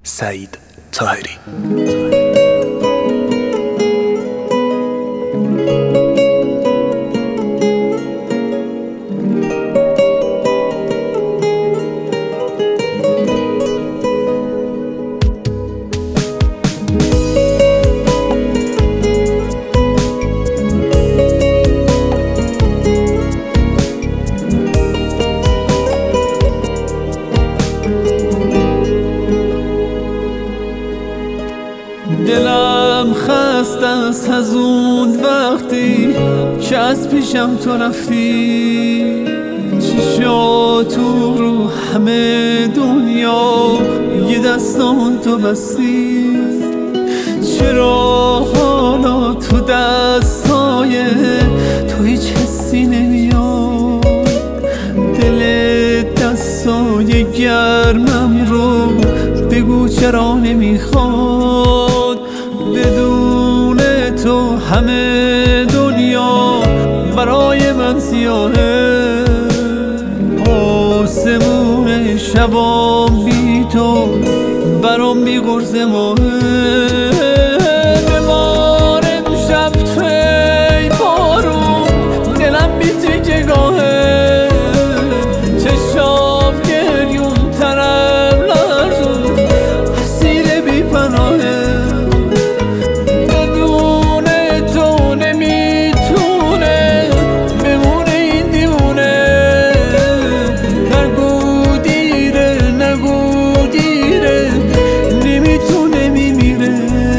سعید طاهری. دلم خسته است از اون وقتی که از پیشم تو رفتی، چشاتو رو همه دنیا یه دستان تو بستی. چرا حالا تو دستای تو هیچ حسی نمیاد؟ دل دستای گرمم رو بگو چرا نمیخواد؟ بدون تو همه دنیا برای من سیاهه، آسمون شبام بی تو برام میغرزه ماهه. ببار امشب توی بارون دلم بی تکیه‌گاهه، چشام گریون ترم لرزون اسیر بی پناهه. بدون تو نمیتونه بمونه این دیوونه، نگو دیره نمیتونه میمیره.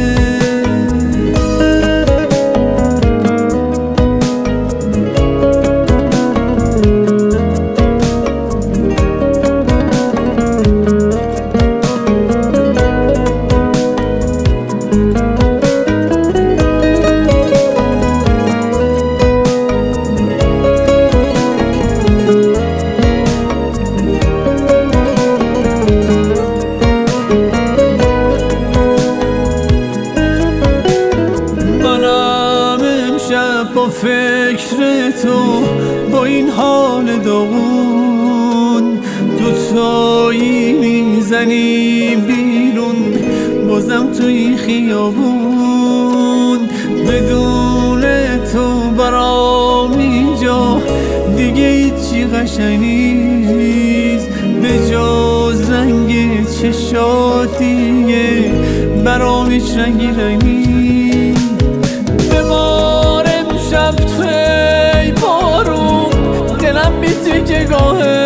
با فکر تو با این حال داغون دوتایی میزنی بیرون بازم توی خیابون. بدون تو برام اینجا دیگه هیچی قشنگ نیست، به جز رنگ چشات دیگه برام هیچ رنگی نیست. شب توی بارون دلم بی تکیه‌گاهه،